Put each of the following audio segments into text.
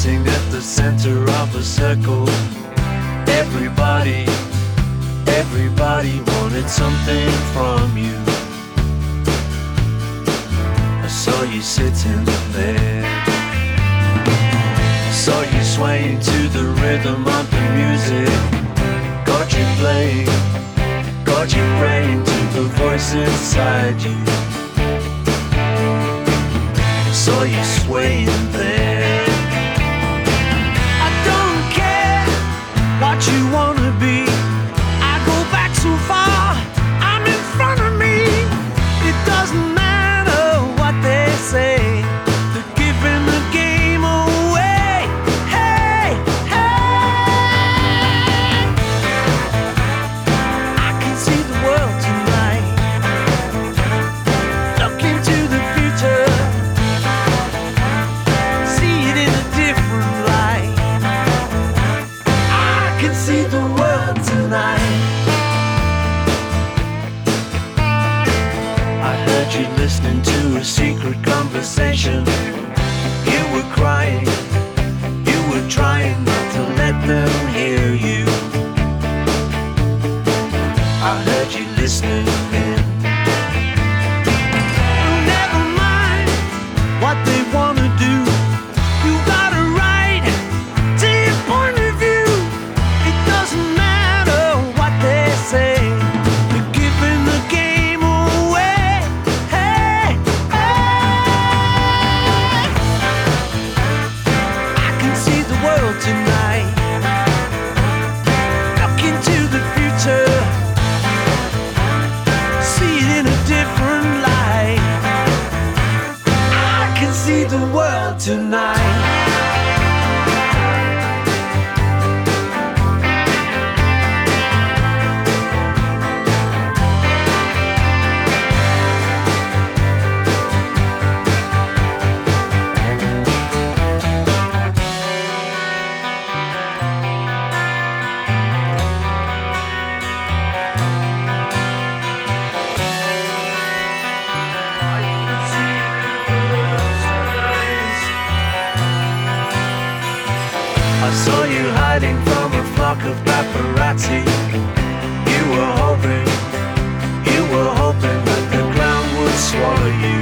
dancing at the center of a circle. Everybody, everybody wanted something from you. I saw you sitting there, I saw you swaying to the rhythm of the music. Got you playing, got you praying to the voice inside you. Saw you swaying there. I don't care what you wanna be. I go back so far, I'm in front of me. It doesn't matter what they say, they're giving the game away. Hey, hey, I can see the world tonight. Look into the future, see it in a different light. I can see the world tonight. I heard you listening to a secret conversation. You were crying, you were trying not to let them hear you. I heard you listening in. Never mind what they wanna do. You got a right to your point of view. It doesn't matter what they say, they're giving the game away. Hey, hey, I can see the world tonight. Look into the future, see it in a different light. I can see the world tonight. I saw you hiding from a flock of paparazzi. You were hoping that the ground would swallow you.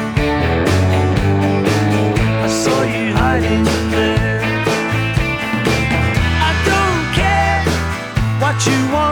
I saw you hiding there. I don't care what you want.